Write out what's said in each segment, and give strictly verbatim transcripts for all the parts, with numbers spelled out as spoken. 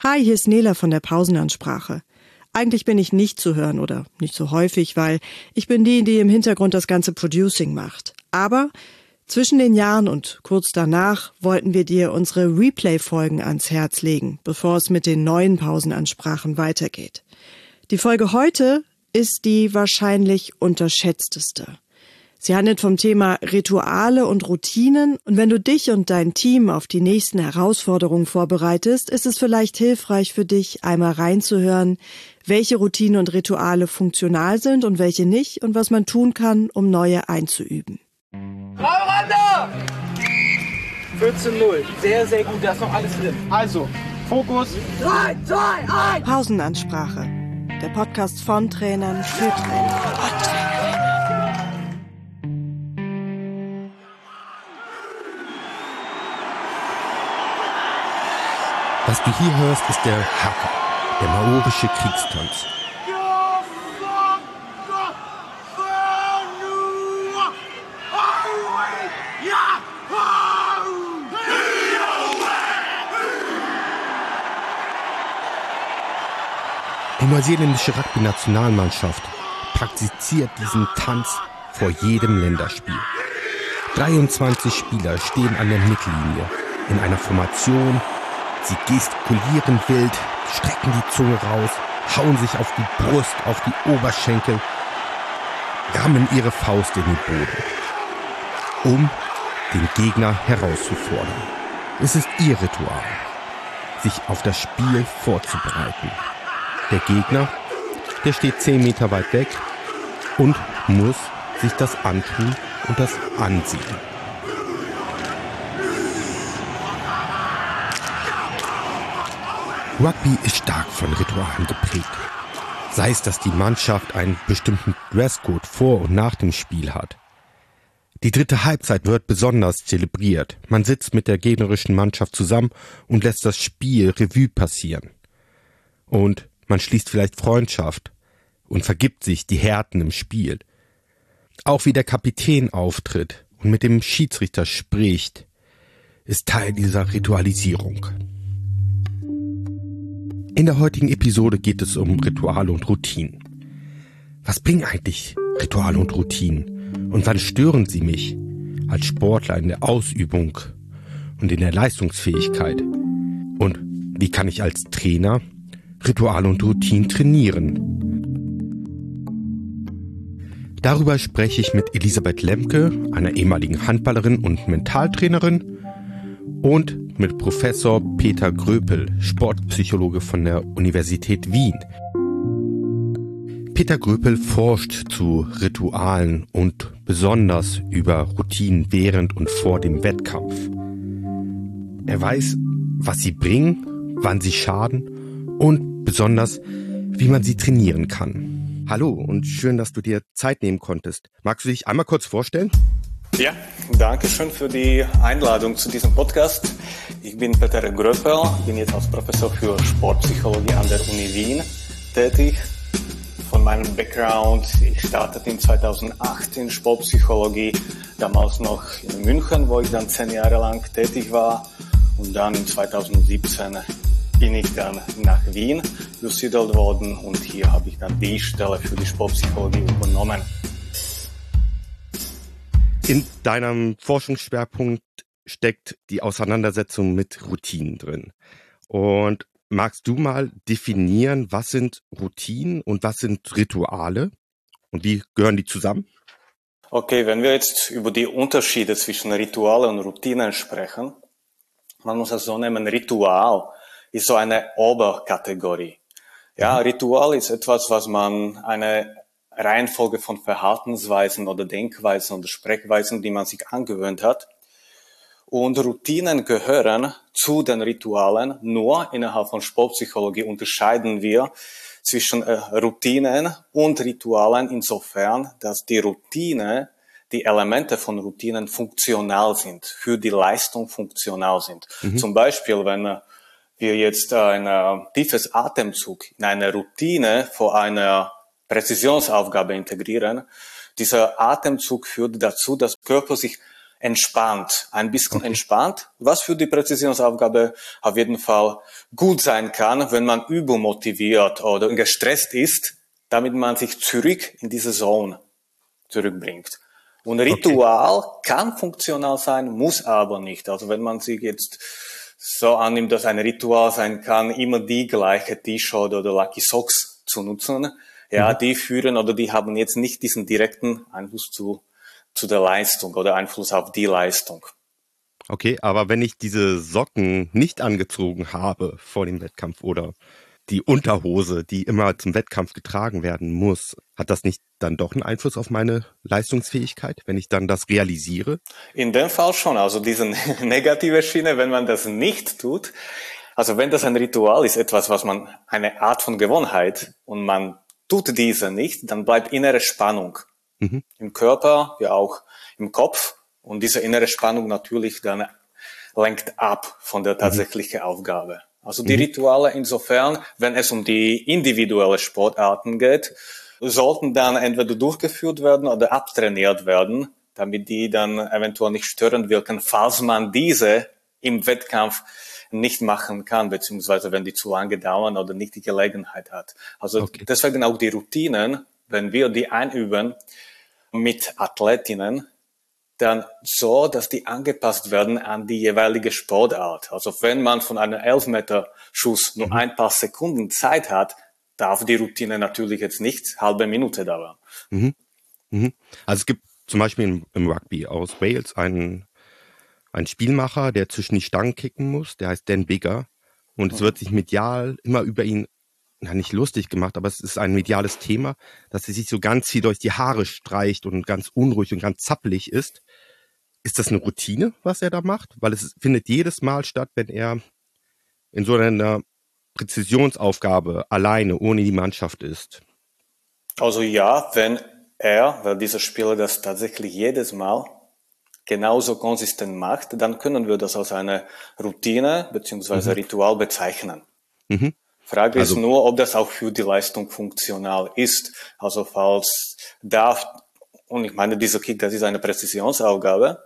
Hi, hier ist Nela von der Pausenansprache. Eigentlich bin ich nicht zu hören oder nicht so häufig, weil ich bin die, die im Hintergrund das ganze Producing macht. Aber zwischen den Jahren und kurz danach wollten wir dir unsere Replay-Folgen ans Herz legen, bevor es mit den neuen Pausenansprachen weitergeht. Die Folge heute ist die wahrscheinlich unterschätzteste. Sie handelt vom Thema Rituale und Routinen, und wenn du dich und dein Team auf die nächsten Herausforderungen vorbereitest, ist es vielleicht hilfreich für dich, einmal reinzuhören, welche Routinen und Rituale funktional sind und welche nicht und was man tun kann, um neue einzuüben. Runde! vierzehn null. Sehr, sehr gut. Da ist noch alles drin. Also, Fokus. drei, zwei, eins. Pausenansprache. Der Podcast von Trainern für Trainer und Trainerinnen. Was du hier hörst, ist der Haka, der maorische Kriegstanz. Die neuseeländische Rugby-Nationalmannschaft praktiziert diesen Tanz vor jedem Länderspiel. dreiundzwanzig Spieler stehen an der Mittellinie in einer Formation. Sie gestikulieren wild, strecken die Zunge raus, hauen sich auf die Brust, auf die Oberschenkel, rammen ihre Faust in den Boden, um den Gegner herauszufordern. Es ist ihr Ritual, sich auf das Spiel vorzubereiten. Der Gegner, der steht zehn Meter weit weg und muss sich das antun und das ansehen. Rugby ist stark von Ritualen geprägt. Sei es, dass die Mannschaft einen bestimmten Dresscode vor und nach dem Spiel hat. Die dritte Halbzeit wird besonders zelebriert. Man sitzt mit der gegnerischen Mannschaft zusammen und lässt das Spiel Revue passieren. Und man schließt vielleicht Freundschaft und vergibt sich die Härten im Spiel. Auch wie der Kapitän auftritt und mit dem Schiedsrichter spricht, ist Teil dieser Ritualisierung. In der heutigen Episode geht es um Rituale und Routinen. Was bringen eigentlich Rituale und Routinen? Und wann stören sie mich als Sportler in der Ausübung und in der Leistungsfähigkeit? Und wie kann ich als Trainer Rituale und Routinen trainieren? Darüber spreche ich mit Elisabeth Lemke, einer ehemaligen Handballerin und Mentaltrainerin, und mit Professor Peter Gröpel, Sportpsychologe von der Universität Wien. Peter Gröpel forscht zu Ritualen und besonders über Routinen während und vor dem Wettkampf. Er weiß, was sie bringen, wann sie schaden und besonders, wie man sie trainieren kann. Hallo und schön, dass du dir Zeit nehmen konntest. Magst du dich einmal kurz vorstellen? Ja, danke schön für die Einladung zu diesem Podcast. Ich bin Peter Gröpel, bin jetzt als Professor für Sportpsychologie an der Uni Wien tätig. Von meinem Background, ich startete in zweitausendacht in Sportpsychologie, damals noch in München, wo ich dann zehn Jahre lang tätig war. Und dann in zweitausendsiebzehn bin ich dann nach Wien übersiedelt worden und hier habe ich dann die Stelle für die Sportpsychologie übernommen. In deinem Forschungsschwerpunkt steckt die Auseinandersetzung mit Routinen drin. Und magst du mal definieren, was sind Routinen und was sind Rituale und wie gehören die zusammen? Okay, wenn wir jetzt über die Unterschiede zwischen Rituale und Routinen sprechen, man muss es so nehmen, Ritual ist so eine Oberkategorie. Ja, Ritual ist etwas, was man eine Reihenfolge von Verhaltensweisen oder Denkweisen oder Sprechweisen, die man sich angewöhnt hat. Und Routinen gehören zu den Ritualen. Nur innerhalb von Sportpsychologie unterscheiden wir zwischen äh, Routinen und Ritualen insofern, dass die Routine, die Elemente von Routinen funktional sind, für die Leistung funktional sind. Mhm. Zum Beispiel, wenn äh, wir jetzt ein äh, tiefes Atemzug in eine Routine vor einer Präzisionsaufgabe integrieren. Dieser Atemzug führt dazu, dass der Körper sich entspannt, ein bisschen Okay. entspannt, was für die Präzisionsaufgabe auf jeden Fall gut sein kann, wenn man übermotiviert oder gestresst ist, damit man sich zurück in diese Zone zurückbringt. Und Ritual kann funktional sein, muss aber nicht. Also wenn man sich jetzt so annimmt, dass ein Ritual sein kann, immer die gleiche T-Shirt oder Lucky Socks zu nutzen, ja, Mhm. die führen oder die haben jetzt nicht diesen direkten Einfluss zu, zu der Leistung oder Einfluss auf die Leistung. Okay, aber wenn ich diese Socken nicht angezogen habe vor dem Wettkampf oder die Unterhose, die immer zum Wettkampf getragen werden muss, hat das nicht dann doch einen Einfluss auf meine Leistungsfähigkeit, wenn ich dann das realisiere? In dem Fall schon, also diese negative Schiene, wenn man das nicht tut, also wenn das ein Ritual ist, etwas, was man, eine Art von Gewohnheit und man tut diese nicht, dann bleibt innere Spannung Mhm. im Körper, ja auch im Kopf und diese innere Spannung natürlich dann lenkt ab von der tatsächlichen Aufgabe. Also die Mhm. Rituale insofern, wenn es um die individuelle Sportarten geht, sollten dann entweder durchgeführt werden oder abtrainiert werden, damit die dann eventuell nicht störend wirken, falls man diese im Wettkampf nicht machen kann, beziehungsweise wenn die zu lange dauern oder nicht die Gelegenheit hat. Also Okay. deswegen auch die Routinen, wenn wir die einüben mit Athletinnen, dann so, dass die angepasst werden an die jeweilige Sportart. Also wenn man von einem Elfmeter-Schuss nur Mhm. ein paar Sekunden Zeit hat, darf die Routine natürlich jetzt nicht halbe Minute dauern. Mhm. Mhm. Also es gibt zum Beispiel im, im Rugby aus Wales einen, einen Spielmacher, der zwischen die Stangen kicken muss, der heißt Dan Biggar. Und es Mhm. wird sich medial immer über ihn, na nicht lustig gemacht, aber es ist ein mediales Thema, dass er sich so ganz viel durch die Haare streicht und ganz unruhig und ganz zappelig ist. Ist das eine Routine, was er da macht? Weil es findet jedes Mal statt, wenn er in so einer Präzisionsaufgabe alleine, ohne die Mannschaft ist. Also ja, wenn er, weil dieser Spieler das tatsächlich jedes Mal genauso konsistent macht, dann können wir das als eine Routine bzw. Mhm. Ritual bezeichnen. Mhm. Frage Also, ist nur, ob das auch für die Leistung funktional ist. Also falls darf, und ich meine, dieser Kick, das ist eine Präzisionsaufgabe,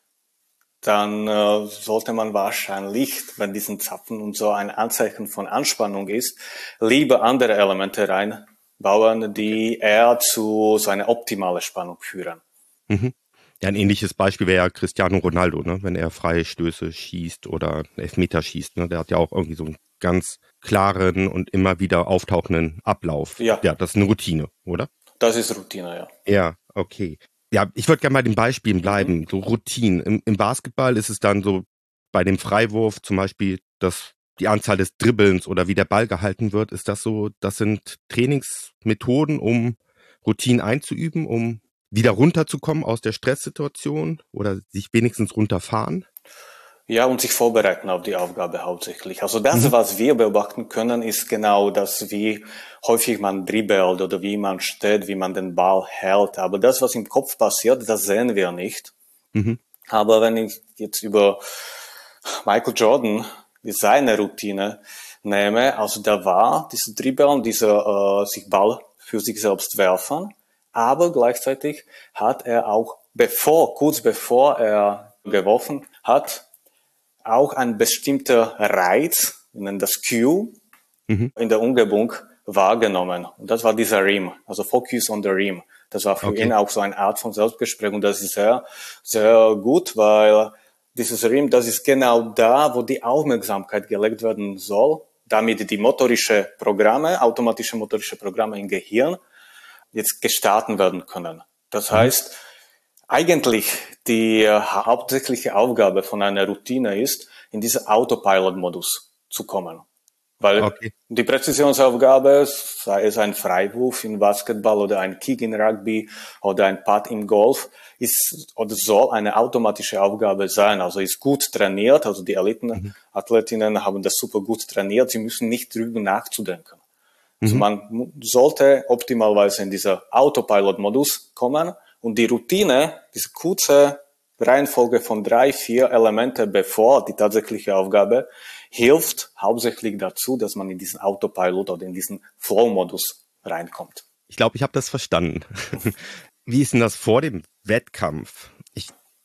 dann äh, sollte man wahrscheinlich, wenn diesen Zapfen und so ein Anzeichen von Anspannung ist, lieber andere Elemente reinbauen, die eher zu so einer optimalen Spannung führen. mhm. Ja, ein ähnliches Beispiel wäre ja Cristiano Ronaldo, ne? Wenn er freie Stöße schießt oder Elfmeter schießt. Ne? Der hat ja auch irgendwie so einen ganz klaren und immer wieder auftauchenden Ablauf. Ja, Ja, das ist eine Routine, oder? das ist Routine, ja. Ja, okay. Ja, ich würde gerne bei den Beispielen bleiben. Mhm. So Routinen. Im, Im Basketball ist es dann so bei dem Freiwurf zum Beispiel, dass die Anzahl des Dribbelns oder wie der Ball gehalten wird, ist das so, das sind Trainingsmethoden, um Routinen einzuüben, um wieder runterzukommen aus der Stresssituation oder sich wenigstens runterfahren? Ja, und sich vorbereiten auf die Aufgabe hauptsächlich. Also das, Mhm. was wir beobachten können, ist genau das, wie häufig man dribbelt oder wie man steht, wie man den Ball hält. Aber das, was im Kopf passiert, das sehen wir nicht. Mhm. Aber wenn ich jetzt über Michael Jordan seine Routine nehme, also da war dieser Dribbeln, dieser äh, sich Ball für sich selbst werfen, aber gleichzeitig hat er auch bevor, kurz bevor er geworfen hat, auch ein bestimmter Reiz, wir nennen das Cue, Mhm. in der Umgebung wahrgenommen. Und das war dieser Rim, also Focus on the Rim. Das war für Okay. ihn auch so eine Art von Selbstgespräch und das ist sehr, sehr gut, weil dieses Rim, das ist genau da, wo die Aufmerksamkeit gelegt werden soll, damit die motorische Programme, automatische motorische Programme im Gehirn jetzt gestartet werden können. Das Mhm. heißt, eigentlich die äh, hauptsächliche Aufgabe von einer Routine ist, in diesen Autopilot-Modus zu kommen. Weil Okay. die Präzisionsaufgabe, sei es ein Freiwurf im Basketball oder ein Kick in Rugby oder ein Putt im Golf, ist oder soll eine automatische Aufgabe sein. Also ist gut trainiert, also die Eliten-Athletinnen haben das super gut trainiert, sie müssen nicht drüber nachzudenken. Also Mhm. man mu- sollte optimalerweise in dieser Autopilot-Modus kommen und die Routine, diese kurze Reihenfolge von drei, vier Elemente bevor die tatsächliche Aufgabe, hilft hauptsächlich dazu, dass man in diesen Autopilot oder in diesen Flow-Modus reinkommt. Ich glaube, ich habe das verstanden. Wie ist denn das vor dem Wettkampf? Ich habe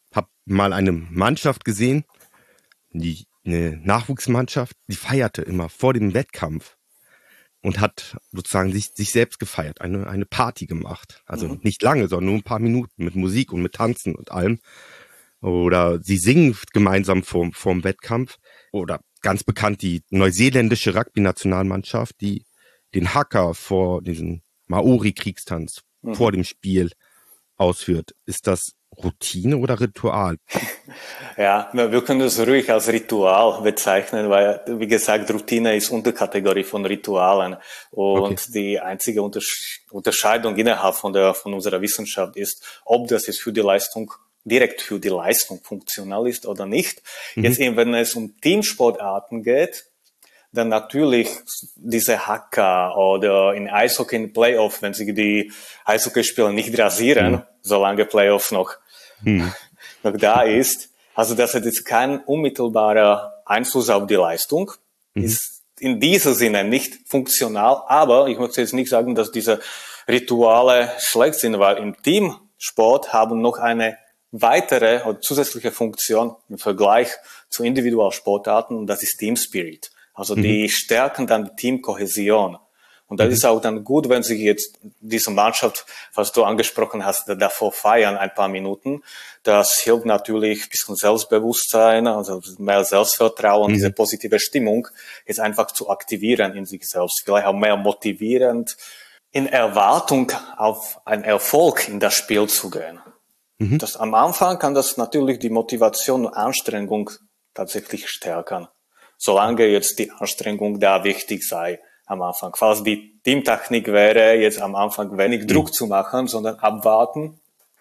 mal eine Mannschaft gesehen, die, eine Nachwuchsmannschaft, die feierte immer vor dem Wettkampf und hat sozusagen sich, sich selbst gefeiert, eine, eine Party gemacht. Also mhm. nicht lange, sondern nur ein paar Minuten mit Musik und mit Tanzen und allem. Oder sie singen gemeinsam vorm, vorm Wettkampf. Oder ganz bekannt die neuseeländische Rugby-Nationalmannschaft, die den Haka vor diesem Maori-Kriegstanz mhm. vor dem Spiel ausführt. Ist das Routine oder Ritual? Ja, wir können das ruhig als Ritual bezeichnen, weil, wie gesagt, Routine ist Unterkategorie von Ritualen. Und okay. die einzige Untersch- Unterscheidung innerhalb von der, von unserer Wissenschaft ist, ob das jetzt für die Leistung, direkt für die Leistung funktional ist oder nicht. Mhm. Jetzt eben, wenn es um Teamsportarten geht, dann natürlich diese Hacker oder in Eishockey in Playoff, wenn sie die Eishockeyspieler nicht rasieren, mhm. solange Playoff noch, mhm. noch da ist. Also das hat jetzt keinen unmittelbaren Einfluss auf die Leistung, mhm. ist in diesem Sinne nicht funktional, aber ich möchte jetzt nicht sagen, dass diese Rituale schlecht sind, weil im Teamsport haben noch eine weitere oder zusätzliche Funktion im Vergleich zu Individualsportarten und das ist Team Spirit. Also die mhm. stärken dann die Teamkohäsion. Und das mhm. ist auch dann gut, wenn sich jetzt diese Mannschaft, was du angesprochen hast, davor feiern ein paar Minuten. Das hilft natürlich ein bisschen Selbstbewusstsein, also mehr Selbstvertrauen, mhm. diese positive Stimmung jetzt einfach zu aktivieren in sich selbst. Vielleicht auch mehr motivierend, in Erwartung auf einen Erfolg in das Spiel zu gehen. Mhm. Das, am Anfang kann das natürlich die Motivation und Anstrengung tatsächlich stärken. Solange jetzt die Anstrengung da wichtig sei am Anfang. Falls die Teamtechnik wäre, jetzt am Anfang wenig Druck mhm. zu machen, sondern abwarten,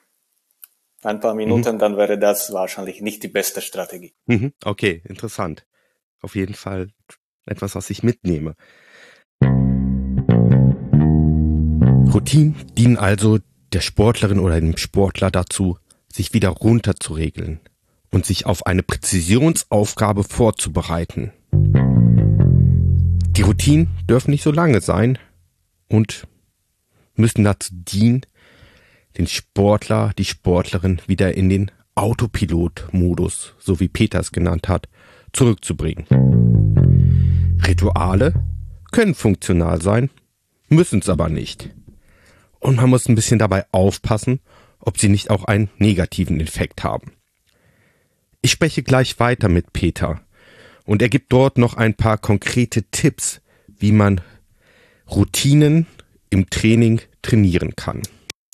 ein paar Minuten, mhm. dann wäre das wahrscheinlich nicht die beste Strategie. Mhm. Okay, interessant. Auf jeden Fall etwas, was ich mitnehme. Routinen dienen also der Sportlerin oder dem Sportler dazu, sich wieder runterzuregeln und sich auf eine Präzisionsaufgabe vorzubereiten. Die Routinen dürfen nicht so lange sein und müssen dazu dienen, den Sportler, die Sportlerin wieder in den Autopilot-Modus, so wie Peter es genannt hat, zurückzubringen. Rituale können funktional sein, müssen es aber nicht. Und man muss ein bisschen dabei aufpassen, ob sie nicht auch einen negativen Effekt haben. Ich spreche gleich weiter mit Peter und er gibt dort noch ein paar konkrete Tipps, wie man Routinen im Training trainieren kann.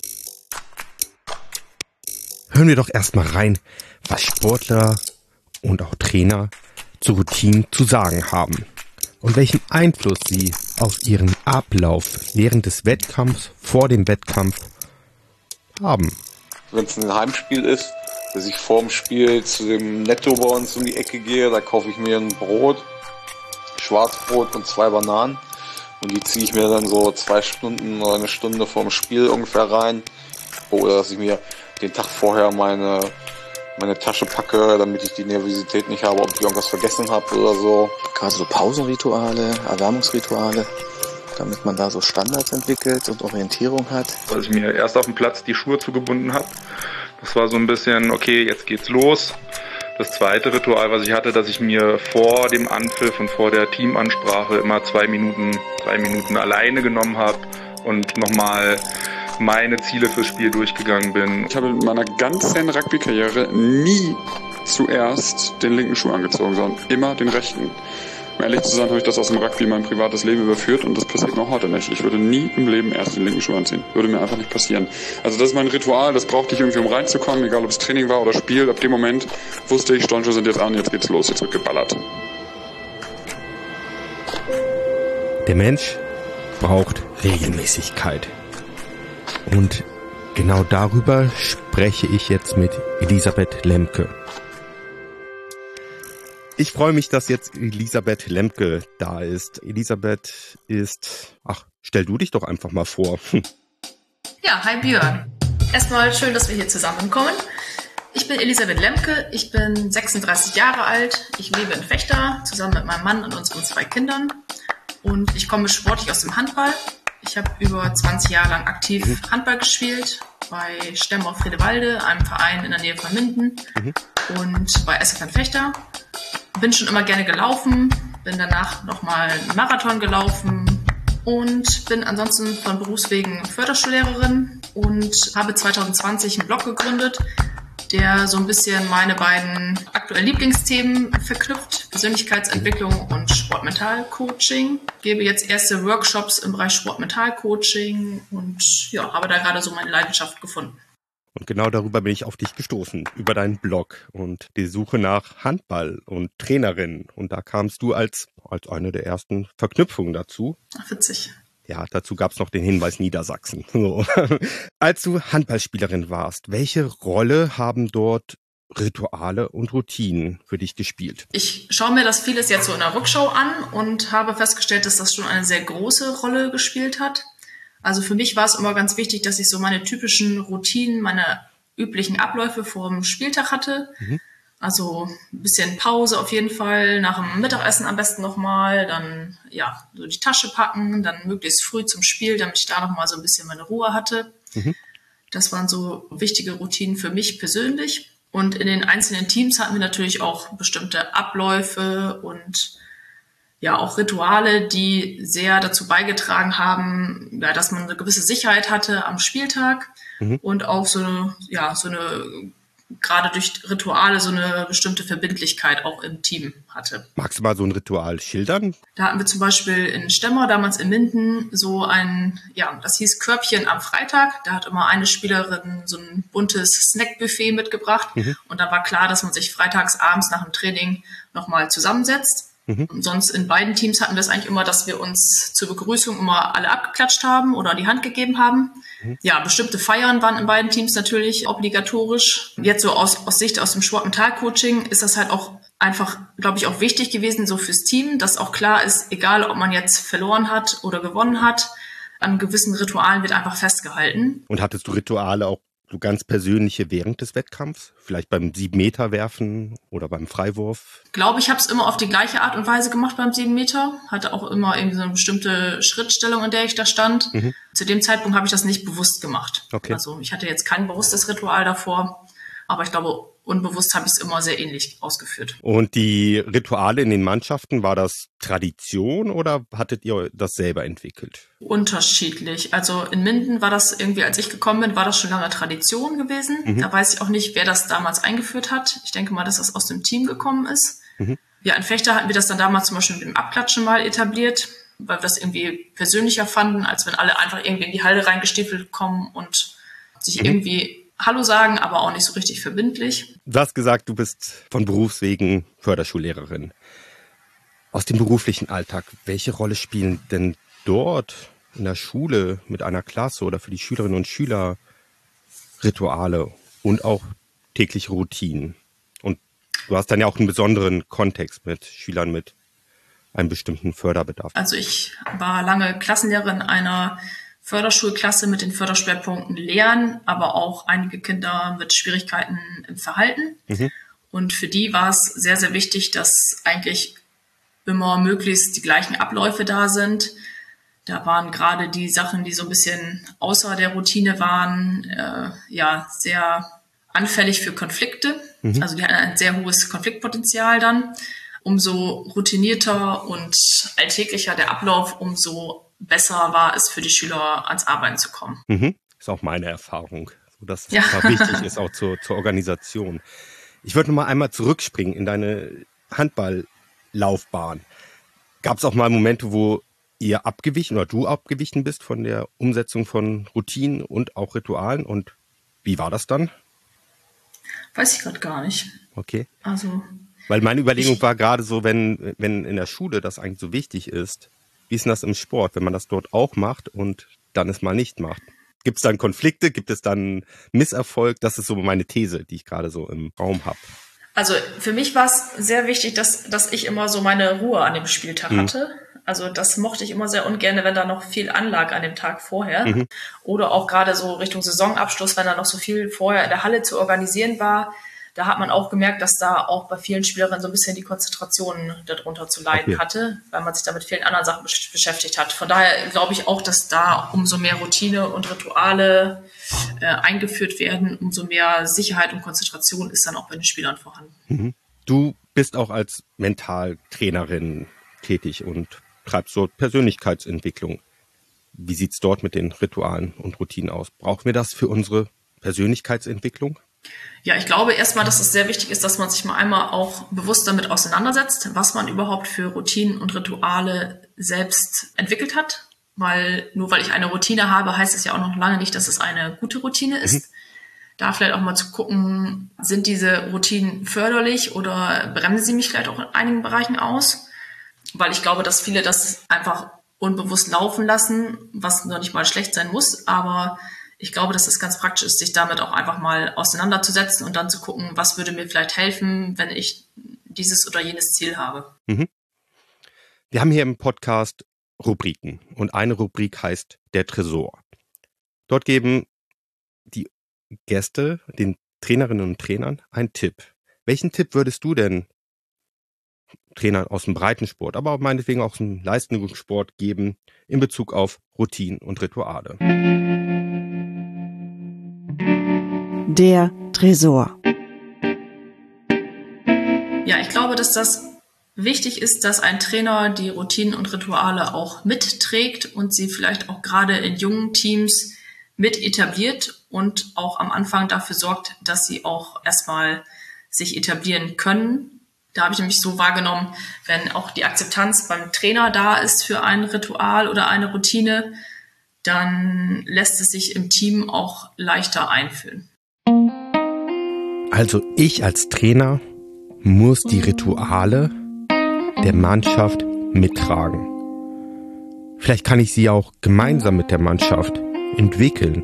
Hören wir doch erstmal rein, was Sportler und auch Trainer zu Routinen zu sagen haben und welchen Einfluss sie auf ihren Ablauf während des Wettkampfs, vor dem Wettkampf haben. Wenn es ein Heimspiel ist, dass ich vorm Spiel zu dem Netto bei uns um die Ecke gehe, da kaufe ich mir ein Brot, Schwarzbrot und zwei Bananen und die ziehe ich mir dann so zwei Stunden oder eine Stunde vorm Spiel ungefähr rein. Oder dass ich mir den Tag vorher meine, meine Tasche packe, damit ich die Nervosität nicht habe, ob ich irgendwas vergessen habe oder so. Gerade so Pausenrituale, Erwärmungsrituale, damit man da so Standards entwickelt und Orientierung hat. Als ich mir erst auf dem Platz die Schuhe zugebunden habe, das war so ein bisschen, okay, jetzt geht's los. Das zweite Ritual, was ich hatte, dass ich mir vor dem Anpfiff und vor der Teamansprache immer zwei Minuten, drei Minuten alleine genommen habe und nochmal meine Ziele fürs Spiel durchgegangen bin. Ich habe in meiner ganzen Rugby-Karriere nie zuerst den linken Schuh angezogen, sondern immer den rechten. Um ehrlich zu sein, habe ich das aus dem Rugby in mein privates Leben überführt und das passiert mir auch heute nicht. Ich würde nie im Leben erst den linken Schuh anziehen. Würde mir einfach nicht passieren. Also das ist mein Ritual, das brauchte ich irgendwie, um reinzukommen, egal ob es Training war oder Spiel. Ab dem Moment wusste ich, Stonschuhe sind jetzt an, jetzt geht's los, jetzt wird geballert. Der Mensch braucht Regelmäßigkeit. Und genau darüber spreche ich jetzt mit Elisabeth Lemke. Ich freue mich, dass jetzt Elisabeth Lemke da ist. Elisabeth ist... Ach, stell du dich doch einfach mal vor. Ja, hi Björn. Erstmal schön, dass wir hier zusammenkommen. Ich bin Elisabeth Lemke, ich bin sechsunddreißig Jahre alt. Ich lebe in Vechta, zusammen mit meinem Mann und unseren zwei Kindern. Und ich komme sportlich aus dem Handball. Ich habe über zwanzig Jahre lang aktiv Handball gespielt bei Stemmer Friedewalde, einem Verein in der Nähe von Minden, mhm. und bei S F N Fechter. Bin schon immer gerne gelaufen, bin danach nochmal einen Marathon gelaufen und bin ansonsten von Berufswegen Förderschullehrerin und habe zwanzig zwanzig einen Blog gegründet, der so ein bisschen meine beiden aktuellen Lieblingsthemen verknüpft, Persönlichkeitsentwicklung und Sportmental-Coaching. Gebe jetzt erste Workshops im Bereich Sportmental-Coaching und ja, habe da gerade so meine Leidenschaft gefunden. Und genau darüber bin ich auf dich gestoßen, über deinen Blog und die Suche nach Handball und Trainerin. Und da kamst du als, als eine der ersten Verknüpfungen dazu. Ach, witzig. Ja, dazu gab es noch den Hinweis Niedersachsen. So. Als du Handballspielerin warst, welche Rolle haben dort Rituale und Routinen für dich gespielt? Ich schaue mir das vieles jetzt so in der Rückschau an und habe festgestellt, dass das schon eine sehr große Rolle gespielt hat. Also für mich war es immer ganz wichtig, dass ich so meine typischen Routinen, meine üblichen Abläufe vor dem Spieltag hatte. Mhm. Also ein bisschen Pause auf jeden Fall, nach dem Mittagessen am besten nochmal, dann ja so die Tasche packen, dann möglichst früh zum Spiel, damit ich da nochmal so ein bisschen meine Ruhe hatte. Mhm. Das waren so wichtige Routinen für mich persönlich. Und in den einzelnen Teams hatten wir natürlich auch bestimmte Abläufe und ja auch Rituale, die sehr dazu beigetragen haben, ja, dass man eine gewisse Sicherheit hatte am Spieltag, mhm. und auch so eine, ja, so eine gerade durch Rituale so eine bestimmte Verbindlichkeit auch im Team hatte. Magst du mal so ein Ritual schildern? Da hatten wir zum Beispiel in Stemmer, damals in Minden, so ein, ja, das hieß Körbchen am Freitag. Da hat immer eine Spielerin so ein buntes Snackbuffet mitgebracht. Mhm. Und da war klar, dass man sich freitags abends nach dem Training nochmal zusammensetzt. Mhm. Und sonst in beiden Teams hatten wir es eigentlich immer, dass wir uns zur Begrüßung immer alle abgeklatscht haben oder die Hand gegeben haben. Mhm. Ja, bestimmte Feiern waren in beiden Teams natürlich obligatorisch. Jetzt so aus, aus Sicht aus dem Sport-Mental-Coaching ist das halt auch einfach, glaube ich, auch wichtig gewesen so fürs Team, dass auch klar ist, egal ob man jetzt verloren hat oder gewonnen hat, an gewissen Ritualen wird einfach festgehalten. Und hattest du Rituale auch so ganz persönliche während des Wettkampfs? Vielleicht beim Sieben-Meter-Werfen oder beim Freiwurf? Ich glaube, ich habe es immer auf die gleiche Art und Weise gemacht beim Sieben Meter. Hatte auch immer irgendwie so eine bestimmte Schrittstellung, in der ich da stand. Mhm. Zu dem Zeitpunkt habe ich das nicht bewusst gemacht. Okay. Also ich hatte jetzt kein bewusstes Ritual davor, aber ich glaube, unbewusst habe ich es immer sehr ähnlich ausgeführt. Und die Rituale in den Mannschaften, war das Tradition oder hattet ihr das selber entwickelt? Unterschiedlich. Also in Minden war das irgendwie, als ich gekommen bin, war das schon lange Tradition gewesen. Mhm. Da weiß ich auch nicht, wer das damals eingeführt hat. Ich denke mal, dass das aus dem Team gekommen ist. Mhm. Ja, in Fechter hatten wir das dann damals zum Beispiel mit dem Abklatschen mal etabliert, weil wir das irgendwie persönlicher fanden, als wenn alle einfach irgendwie in die Halle reingestiefelt kommen und sich mhm. irgendwie Hallo sagen, aber auch nicht so richtig verbindlich. Du hast gesagt, du bist von Berufswegen Förderschullehrerin. Aus dem beruflichen Alltag, welche Rolle spielen denn dort in der Schule mit einer Klasse oder für die Schülerinnen und Schüler Rituale und auch tägliche Routinen? Und du hast dann ja auch einen besonderen Kontext mit Schülern mit einem bestimmten Förderbedarf. Also ich war lange Klassenlehrerin einer Förderschulklasse mit den Förderschwerpunkten Lernen, aber auch einige Kinder mit Schwierigkeiten im Verhalten. Mhm. Und für die war es sehr, sehr wichtig, dass eigentlich immer möglichst die gleichen Abläufe da sind. Da waren gerade die Sachen, die so ein bisschen außer der Routine waren, äh, ja, sehr anfällig für Konflikte. Mhm. Also die hatten ein sehr hohes Konfliktpotenzial dann. Umso routinierter und alltäglicher der Ablauf, umso besser war es für die Schüler, ans Arbeiten zu kommen. Mhm. Ist auch meine Erfahrung, so dass es ja. wichtig ist, auch zur, zur Organisation. Ich würde noch mal einmal zurückspringen in deine Handballlaufbahn. Gab es auch mal Momente, wo ihr abgewichen oder du abgewichen bist von der Umsetzung von Routinen und auch Ritualen? Und wie war das dann? Weiß ich gerade gar nicht. Okay. Also, weil meine Überlegung ich, war gerade so, wenn, wenn in der Schule das eigentlich so wichtig ist, wie ist denn das im Sport, wenn man das dort auch macht und dann es mal nicht macht? Gibt es dann Konflikte? Gibt es dann Misserfolg? Das ist so meine These, die ich gerade so im Raum habe. Also für mich war es sehr wichtig, dass, dass ich immer so meine Ruhe an dem Spieltag mhm. hatte. Also das mochte ich immer sehr ungern, wenn da noch viel anlag an dem Tag vorher. Mhm. Oder auch gerade so Richtung Saisonabschluss, wenn da noch so viel vorher in der Halle zu organisieren war. Da hat man auch gemerkt, dass da auch bei vielen Spielerinnen so ein bisschen die Konzentration darunter zu leiden Okay. hatte, weil man sich da mit vielen anderen Sachen besch- beschäftigt hat. Von daher glaube ich auch, dass da umso mehr Routine und Rituale äh, eingeführt werden, umso mehr Sicherheit und Konzentration ist dann auch bei den Spielern vorhanden. Mhm. Du bist auch als Mentaltrainerin tätig und treibst dort Persönlichkeitsentwicklung. Wie sieht's dort mit den Ritualen und Routinen aus? Brauchen wir das für unsere Persönlichkeitsentwicklung? Ja, ich glaube erstmal, dass es sehr wichtig ist, dass man sich mal einmal auch bewusst damit auseinandersetzt, was man überhaupt für Routinen und Rituale selbst entwickelt hat. Weil nur weil ich eine Routine habe, heißt es ja auch noch lange nicht, dass es eine gute Routine ist. Mhm. Da vielleicht auch mal zu gucken, sind diese Routinen förderlich oder bremsen sie mich vielleicht auch in einigen Bereichen aus? Weil ich glaube, dass viele das einfach unbewusst laufen lassen, was noch nicht mal schlecht sein muss, aber ich glaube, dass es ganz praktisch ist, sich damit auch einfach mal auseinanderzusetzen und dann zu gucken, was würde mir vielleicht helfen, wenn ich dieses oder jenes Ziel habe. Mhm. Wir haben hier im Podcast Rubriken und eine Rubrik heißt der Tresor. Dort geben die Gäste den Trainerinnen und Trainern einen Tipp. Welchen Tipp würdest du denn Trainern aus dem Breitensport, aber auch meinetwegen auch aus dem Leistungssport geben in Bezug auf Routinen und Rituale? Der Tresor. Ja, ich glaube, dass das wichtig ist, dass ein Trainer die Routinen und Rituale auch mitträgt und sie vielleicht auch gerade in jungen Teams mit etabliert und auch am Anfang dafür sorgt, dass sie auch erstmal sich etablieren können. Da habe ich nämlich so wahrgenommen, wenn auch die Akzeptanz beim Trainer da ist für ein Ritual oder eine Routine, dann lässt es sich im Team auch leichter einführen. Also ich als Trainer muss die Rituale der Mannschaft mittragen. Vielleicht kann ich sie auch gemeinsam mit der Mannschaft entwickeln.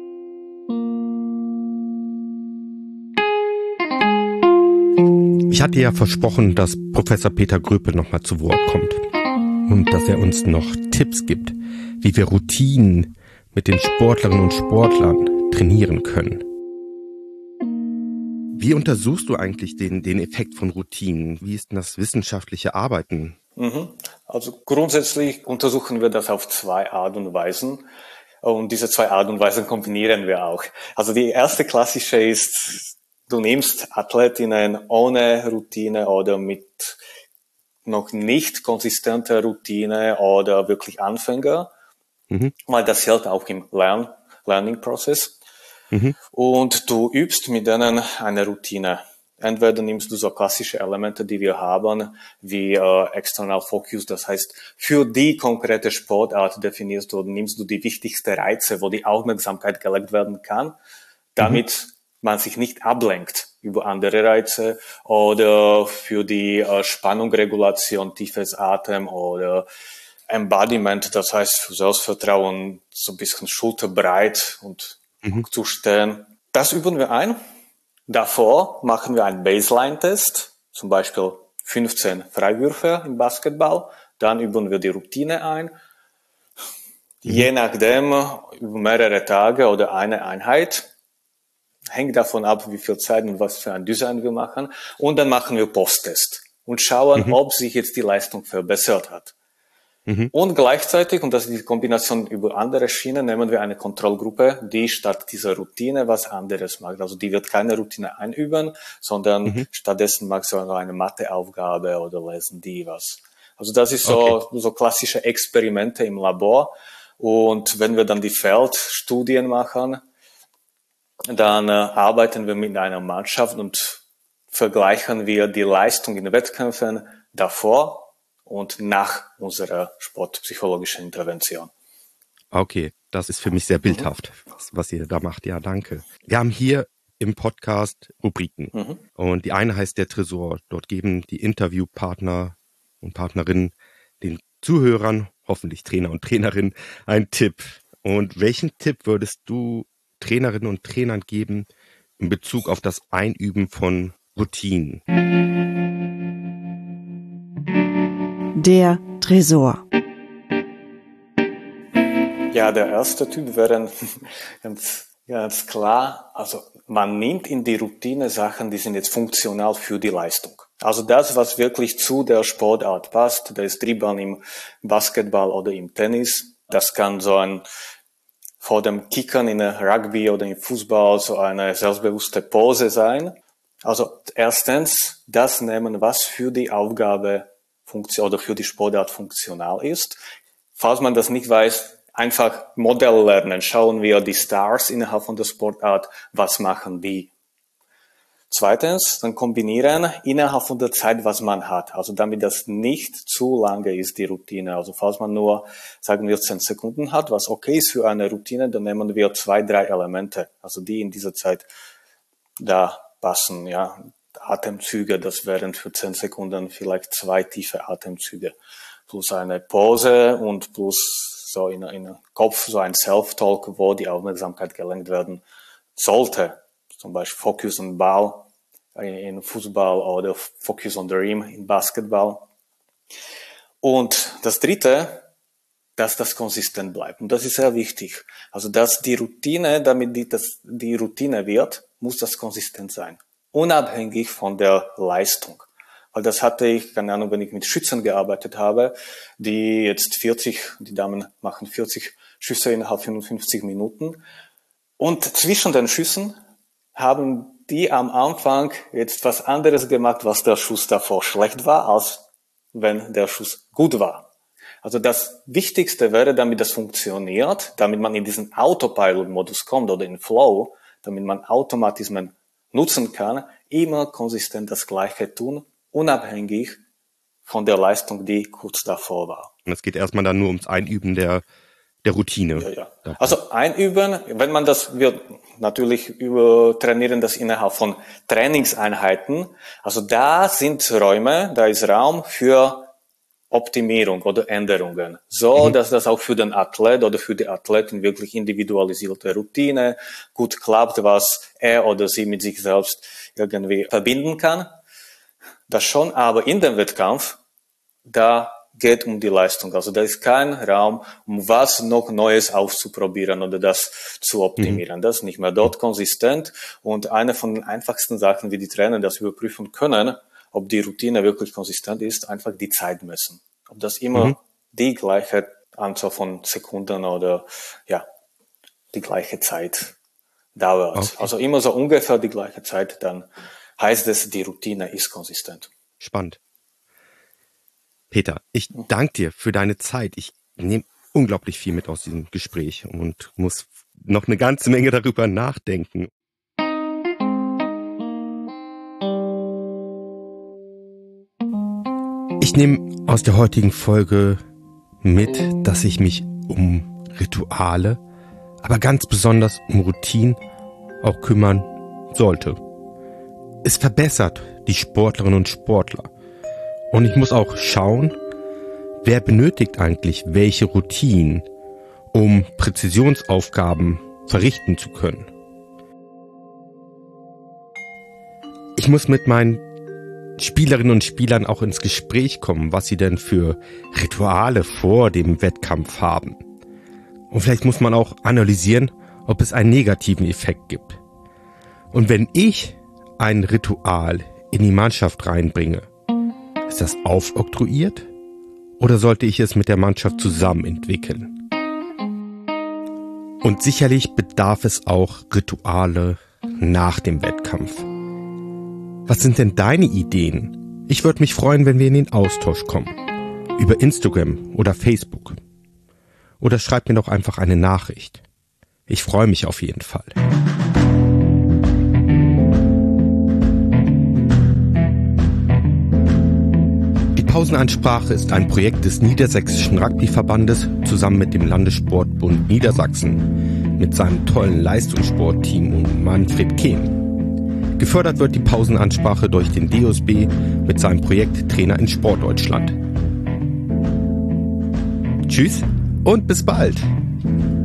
Ich hatte ja versprochen, dass Professor Peter Gröpel nochmal zu Wort kommt und dass er uns noch Tipps gibt, wie wir Routinen mit den Sportlerinnen und Sportlern trainieren können. Wie untersuchst du eigentlich den, den Effekt von Routinen? Wie ist denn das wissenschaftliche Arbeiten? Mhm. Also grundsätzlich untersuchen wir das auf zwei Art und Weisen. Und diese zwei Art und Weisen kombinieren wir auch. Also die erste klassische ist, du nimmst Athletinnen ohne Routine oder mit noch nicht konsistenter Routine oder wirklich Anfänger, mhm. weil das hilft auch im Lern- Learning-Prozess. Mhm. Und du übst mit denen eine Routine. Entweder nimmst du so klassische Elemente, die wir haben, wie äh, External Focus, das heißt, für die konkrete Sportart definierst du, nimmst du die wichtigsten Reize, wo die Aufmerksamkeit gelegt werden kann, damit mhm. man sich nicht ablenkt über andere Reize, oder für die äh, Spannungregulation, tiefes Atem oder Embodiment, das heißt für Selbstvertrauen, so ein bisschen schulterbreit und mhm. zu stehen. Das üben wir ein. Davor machen wir einen Baseline-Test, zum Beispiel fünfzehn Freiwürfe im Basketball. Dann üben wir die Routine ein. Mhm. Je nachdem, über mehrere Tage oder eine Einheit. Hängt davon ab, wie viel Zeit und was für ein Design wir machen. Und dann machen wir Post-Test und schauen, mhm. ob sich jetzt die Leistung verbessert hat. Mhm. Und gleichzeitig, und das ist die Kombination über andere Schienen, nehmen wir eine Kontrollgruppe, die statt dieser Routine was anderes macht. Also die wird keine Routine einüben, sondern mhm. stattdessen macht sie eine Matheaufgabe oder lesen die was. Also das ist so, okay. so klassische Experimente im Labor. Und wenn wir dann die Feldstudien machen, dann äh, arbeiten wir mit einer Mannschaft und vergleichen wir die Leistung in Wettkämpfen davor und nach unserer sportpsychologischen Intervention. Okay, das ist für mich sehr bildhaft, mhm. was, was ihr da macht. Ja, danke. Wir haben hier im Podcast Rubriken. Mhm. Und die eine heißt der Tresor. Dort geben die Interviewpartner und Partnerinnen den Zuhörern, hoffentlich Trainer und Trainerinnen, einen Tipp. Und welchen Tipp würdest du Trainerinnen und Trainern geben in Bezug auf das Einüben von Routinen? Der Tresor. Ja, der erste Typ wäre ein ganz Ganz klar, also man nimmt in die Routine Sachen, die sind jetzt funktional für die Leistung. Also das, was wirklich zu der Sportart passt, das ist Dribbeln im Basketball oder im Tennis. Das kann so ein vor dem Kickern in der Rugby oder im Fußball so eine selbstbewusste Pose sein. Also erstens, das nehmen, was für die Aufgabe funktion oder für die Sportart funktional ist. Falls man das nicht weiß, einfach Modell lernen. Schauen wir die Stars innerhalb von der Sportart, was machen die. Zweitens, dann kombinieren innerhalb von der Zeit, was man hat. Also damit das nicht zu lange ist, die Routine. Also falls man nur, sagen wir, zehn Sekunden hat, was okay ist für eine Routine, dann nehmen wir zwei, drei Elemente. Also die in dieser Zeit da passen, ja. Atemzüge, das wären für zehn Sekunden vielleicht zwei tiefe Atemzüge. Plus eine Pause und plus so in, in den Kopf, so ein Self-Talk, wo die Aufmerksamkeit gelenkt werden sollte. Zum Beispiel Focus on Ball in Fußball oder Focus on the Rim in Basketball. Und das Dritte, dass das konsistent bleibt. Und das ist sehr wichtig. Also, dass die Routine, damit die, das, die Routine wird, muss das konsistent sein. Unabhängig von der Leistung. Weil das hatte ich, keine Ahnung, wenn ich mit Schützen gearbeitet habe, die jetzt vierzig, die Damen machen vierzig Schüsse innerhalb fünfundfünfzig Minuten. Und zwischen den Schüssen haben die am Anfang jetzt was anderes gemacht, was der Schuss davor schlecht war, als wenn der Schuss gut war. Also das Wichtigste wäre, damit das funktioniert, damit man in diesen Autopilot-Modus kommt oder in Flow, damit man Automatismen nutzen kann, immer konsistent das Gleiche tun, unabhängig von der Leistung, die kurz davor war. Und es geht erstmal dann nur ums Einüben der der Routine. Ja, ja. Also einüben, wenn man das, wir natürlich über, trainieren das innerhalb von Trainingseinheiten. Also da sind Räume, da ist Raum für Optimierung oder Änderungen. So, mhm. dass das auch für den Athlet oder für die Athleten wirklich individualisierte Routine gut klappt, was er oder sie mit sich selbst irgendwie verbinden kann. Das schon, aber in dem Wettkampf, da geht um die Leistung. Also da ist kein Raum, um was noch Neues auszuprobieren oder das zu optimieren. Mhm. Das ist nicht mehr dort konsistent. Und eine von den einfachsten Sachen, wie die Trainer das überprüfen können, ob die Routine wirklich konsistent ist, einfach die Zeit messen. Ob das immer mhm. die gleiche Anzahl von Sekunden oder ja die gleiche Zeit dauert. Okay. Also immer so ungefähr die gleiche Zeit, dann heißt es, die Routine ist konsistent. Spannend. Peter, ich danke dir für deine Zeit. Ich nehme unglaublich viel mit aus diesem Gespräch und muss noch eine ganze Menge darüber nachdenken. Ich nehme aus der heutigen Folge mit, dass ich mich um Rituale, aber ganz besonders um Routinen auch kümmern sollte. Es verbessert die Sportlerinnen und Sportler. Und ich muss auch schauen, wer benötigt eigentlich welche Routinen, um Präzisionsaufgaben verrichten zu können. Ich muss mit meinen Spielerinnen und Spielern auch ins Gespräch kommen, was sie denn für Rituale vor dem Wettkampf haben. Und vielleicht muss man auch analysieren, ob es einen negativen Effekt gibt. Und wenn ich ein Ritual in die Mannschaft reinbringe, ist das aufoktroyiert oder sollte ich es mit der Mannschaft zusammen entwickeln? Und sicherlich bedarf es auch Rituale nach dem Wettkampf. Was sind denn deine Ideen? Ich würde mich freuen, wenn wir in den Austausch kommen. Über Instagram oder Facebook. Oder schreib mir doch einfach eine Nachricht. Ich freue mich auf jeden Fall. Die Pausenansprache ist ein Projekt des Niedersächsischen Rugbyverbandes zusammen mit dem Landessportbund Niedersachsen mit seinem tollen Leistungssportteam um Manfred Kehm. Gefördert wird die Pausenansprache durch den D O S B mit seinem Projekt Trainer in Sportdeutschland. Tschüss und bis bald!